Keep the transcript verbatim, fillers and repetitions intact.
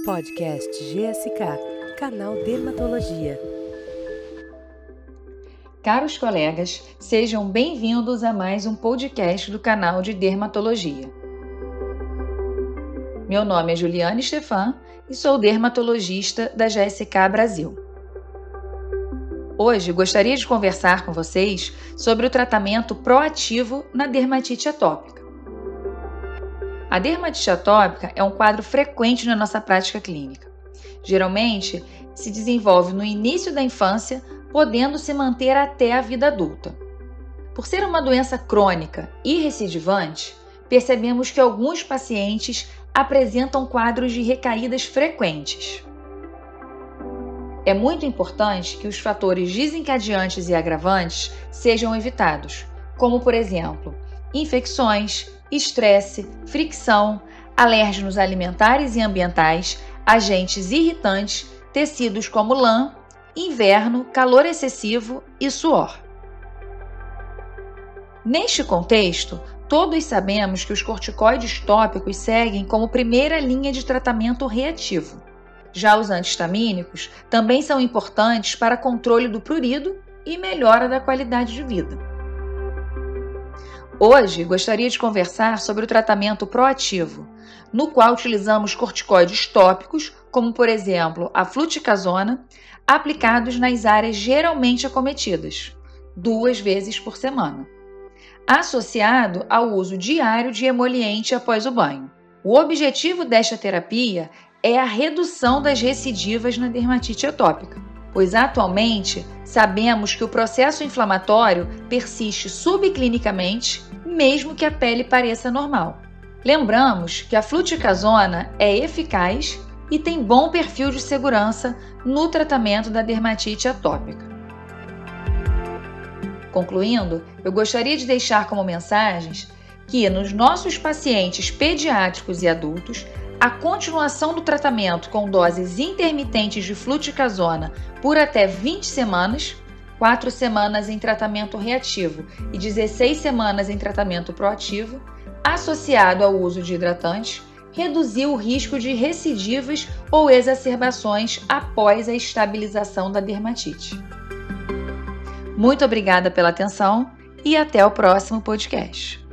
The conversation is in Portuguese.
Podcast G S K, Canal Dermatologia. Caros colegas, sejam bem-vindos a mais um podcast do canal de Dermatologia. Meu nome é Juliane Stefan e sou dermatologista da G S K Brasil. Hoje gostaria de conversar com vocês sobre o tratamento proativo na dermatite atópica. A dermatite atópica é um quadro frequente na nossa prática clínica. Geralmente, se desenvolve no início da infância, podendo se manter até a vida adulta. Por ser uma doença crônica e recidivante, percebemos que alguns pacientes apresentam quadros de recaídas frequentes. É muito importante que os fatores desencadeantes e agravantes sejam evitados, como, por exemplo, infecções, estresse, fricção, alérgenos alimentares e ambientais, agentes irritantes, tecidos como lã, inverno, calor excessivo e suor. Neste contexto, todos sabemos que os corticoides tópicos seguem como primeira linha de tratamento reativo. Já os anti-histamínicos também são importantes para controle do prurido e melhora da qualidade de vida. Hoje, gostaria de conversar sobre o tratamento proativo, no qual utilizamos corticoides tópicos, como por exemplo a fluticasona, aplicados nas áreas geralmente acometidas, duas vezes por semana, associado ao uso diário de emoliente após o banho. O objetivo desta terapia é a redução das recidivas na dermatite atópica, pois atualmente sabemos que o processo inflamatório persiste subclinicamente, mesmo que a pele pareça normal. Lembramos que a fluticasona é eficaz e tem bom perfil de segurança no tratamento da dermatite atópica. Concluindo, eu gostaria de deixar como mensagens que nos nossos pacientes pediátricos e adultos, a continuação do tratamento com doses intermitentes de fluticasona por até vinte semanas, quatro semanas em tratamento reativo e dezesseis semanas em tratamento proativo, associado ao uso de hidratantes, reduziu o risco de recidivas ou exacerbações após a estabilização da dermatite. Muito obrigada pela atenção e até o próximo podcast.